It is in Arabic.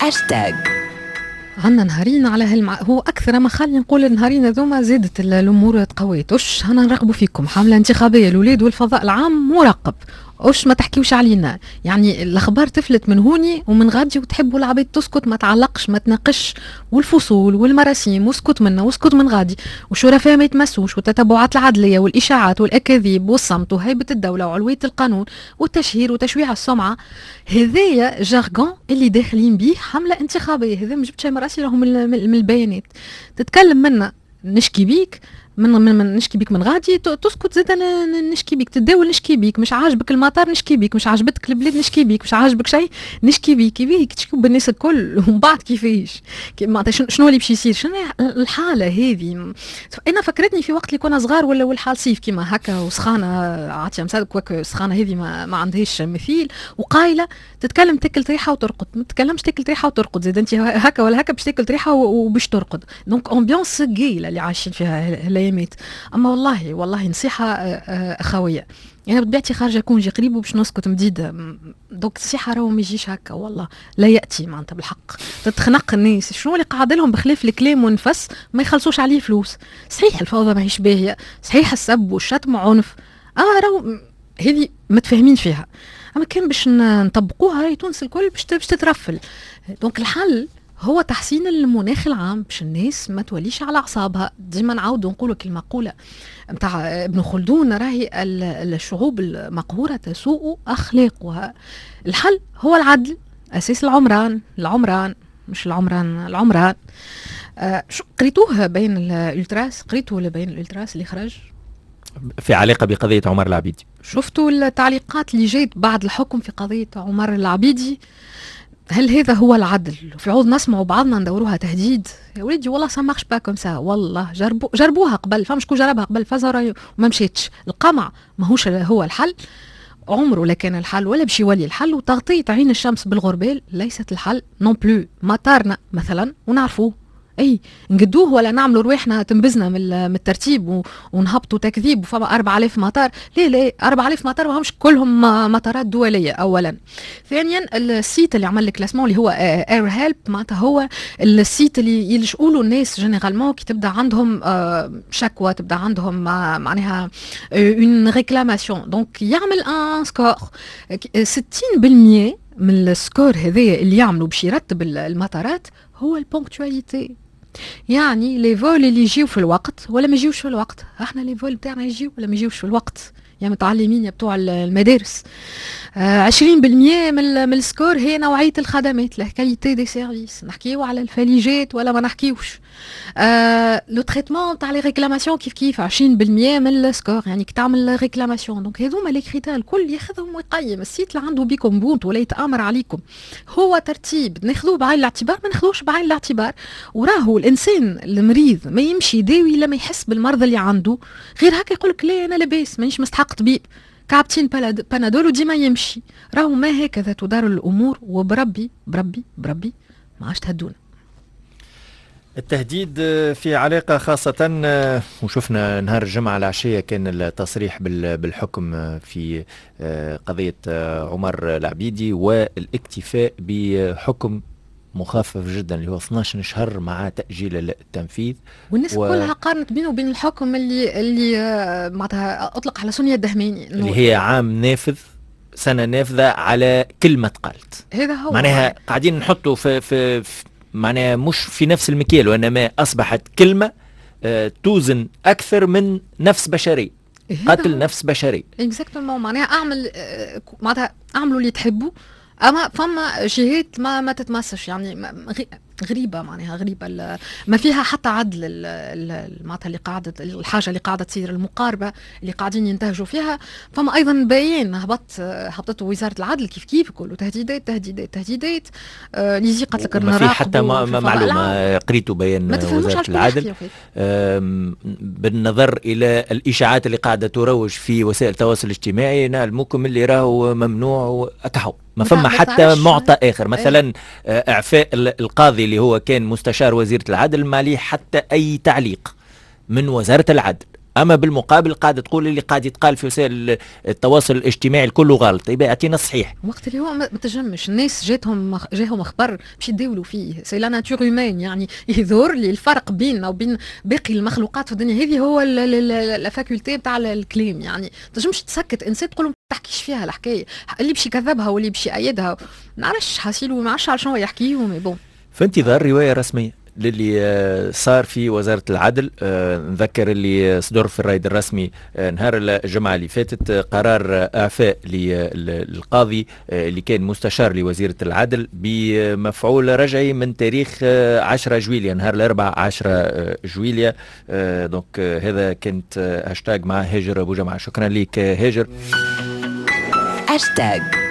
هاشتاج. عندنا نهارين على هو أكثر ما خلي نقول النهارين هذوما زادت الأمور تقويت. وش هنا نرغبوا فيكم حملة انتخابية الولاد والفضاء العام مراقب. وش ما تحكيوش علينا، يعني الأخبار تفلت من هوني ومن غادي وتحبوا العبيد تسكت، ما تعلقش ما تناقش، والفصول والمراسيم واسكت منا واسكت من غادي، والشرفاء ما يتمسوش، والتتبعات العدلية والإشاعات والأكاذيب والصمت وهيبة الدولة وعلوية القانون والتشهير وتشويع السمعة. هذايا جارغون اللي داخلين بيه حملة انتخابية. هذا مجبت شيء مراسي راهم من البيانات. تتكلم منا نشكي بيك من نشكي بيك من غادي تسكت زيد نشكي بيك، تداول نشكي بيك، مش عاجبك المطار نشكي بيك، مش عاجبتك البلاد نشكي بيك، مش عاجبك شيء نشكي بيك. يبيك تشكي بالناس الكل ومن بعد كيفاش شنو اللي باش يصير، شنو الحاله هذه. انا فكرتني في وقت اللي كنا صغار ولا والحال صيف كيما هكا وسخانه عاتيه مسدك وك سخانه هذه ما عندهاش مثيل، وقايله تتكلم تاكل ريحه وترقد، ما تتكلمش تاكل ريحه وترقد زيد انت هكا ولا هكا باش تاكل ريحه وباش ترقد. دونك امبيونس ثقيله اللي عايشين فيها. اما والله نصيحه اخويه، يعني بطبيعتي خارجه اكون جي قريب وباش نسكت مديده. دونك النصيحه راهو ما يجيش هكا، والله لا ياتي معناتها بالحق تتخنق الناس. شنو اللي قاعد لهم بخلاف الكلام والنفس ما يخلصوش عليه فلوس. صحيح الفوضى ماهيش باهيه، صحيح السب والشتم عنف، راهو هذه متفاهمين فيها، اما كان باش نطبقوها تونس الكل باش تترفل. دونك الحل هو تحسين المناخ العام باش الناس ما توليش على اعصابها. ديما نعاودوا نقولوا كلمه مقوله نتاع ابن خلدون، راهي الشعوب المقهوره تسوء اخلاقها. الحل هو العدل، اساس العمران مش العمران. شو قريتوها بين الالتراس؟ قريتوا ولا بين الالتراس اللي خرج في علاقه بقضيه عمر العبيدي؟ شفتوا التعليقات اللي جات بعد الحكم في قضيه عمر العبيدي؟ هل هذا هو العدل؟ في عوض نسمعوا بعضنا ندوروها تهديد. يا وليدي والله سامحش با كوم سا، والله جربوها قبل، فما شكون جربها قبل فزر وما مشيتش. القمع ماهوش هو الحل، عمره لا كان الحل ولا باش يولي الحل، وتغطية عين الشمس بالغربال ليست الحل نون بلو. مطارنا مثلا ونعرفوه اي نقدوه ولا نعملوا رواحنا تنبزنا من الترتيب ونهبطوا تكذيب وفما 4000 مطار. ليه 4000 مطار وهمش كلهم مطارات دوليه اولا. ثانيا السيت اللي عمل لك كلاسمون اللي هو اير هيلب، معناتها هو السيت اللي يلجؤوا له الناس جينيرالمون كي تبدا عندهم شكوى، تبدا عندهم معناها اون ريكلاماسيون. دونك يعمل ان سكور 60% من السكور هذايا اللي يعملوا باش يرتب المطارات هو البونكتواليتي. يعني لي فول اللي يجيو في الوقت ولا ما يجيوش في الوقت. احنا لي فول بتاعنا يجيو ولا ما يجيوش في الوقت، يا متعلمين يا بتوع المدارس. 20% من السكور هي نوعية الخدمات، لا كاليتي دي سيرفيس. نحكيو على الفليجات ولا ما نحكيوش. لو تريتمون تاع لي ريكلاماسيون كيف 20% من السكور، يعني كي تعمل ريكلاماسيون. دونك هذوما لي كريتير الكل ياخذهم ويقيم. السيت اللي عنده بيكم بونت ولا يتامر عليكم هو ترتيب ناخذوه بعين الاعتبار، ما ناخذوش بعين الاعتبار. وراهو الانسان المريض ما يمشي يداوي لما يحس بالمرض اللي عنده، غير هكا يقول لك لا انا لاباس مانيش مستحق طبيب، كعبتين بنادول وديما يمشي. راهو ما هكذا تدار الامور، وبربي بربي بربي ما عادش تهدونا. التهديد في علاقة خاصة، وشفنا نهار الجمعة العشية كان التصريح بالحكم في قضية عمر العبيدي والاكتفاء بحكم مخفف جدا اللي هو 12 شهر مع تأجيل التنفيذ. والناس كلها قارنت بينه وبين الحكم اللي معناتها أطلق على سونيا الدهماني اللي هي عام نافذ، سنة نافذة على كلمة قالت. هذا هو معناها قاعدين نحطوا في معناها مش في نفس المكيال، وإنما أصبحت كلمة توزن أكثر من نفس بشري، قتل نفس بشري. اكزاكتومون. معناها معناتها اعملوا اللي تحبوا، اما فما جهات ما تتمسش، يعني غريبه، معناها غريبه ما فيها حتى عدل. معناتها اللي قاعده الحاجه اللي قاعده تصير، المقاربه اللي قاعدين ينتهجوا فيها. فما ايضا بيان هبطته وزاره العدل كيف كله تهديدات اللي زي قالت لك ما في حتى معلومه قريتوا بيان وزاره العدل بالنظر الى الاشاعات اللي قاعده تروج في وسائل التواصل الاجتماعي. نعلمكم اللي راهو ممنوع وكحو ما فما حتى معطى آخر. مثلا إعفاء القاضي اللي هو كان مستشار وزيرة العدل ما ليه حتى أي تعليق من وزارة العدل. اما بالمقابل قاعده تقول اللي قاعد يتقال في وسائل التواصل الاجتماعي الكل غلط. يبقى اعطينا الصحيح. وقت اللي هو ما تجمش الناس جاهم اخبار باش يداولوا فيه، سي لا ناتور هيومان، يعني يظهر لي الفرق بيننا وبين باقي المخلوقات في الدنيا هذه هو الفاكولتي نتاع الكلام. يعني تجمش تسكت انسان تقول له ما تحكيش فيها الحكايه، اللي باش يكذبها واللي باش يأيدها ما نعرفش حاسيلو ما نعرفش على شنو يحكيوا. مي بون في انتظار روايه رسميه للي صار في وزارة العدل. نذكر اللي صدر في الرايد الرسمي نهار الجمعة اللي فاتت قرار إعفاء للقاضي اللي كان مستشار لوزيرة العدل بمفعول رجعي من تاريخ 10 جويلية، نهار الأربعاء 10 جويلية. دونك هذا كانت هاشتاج مع هاجر أبو جمعة. شكرا لك هاجر. هاشتاج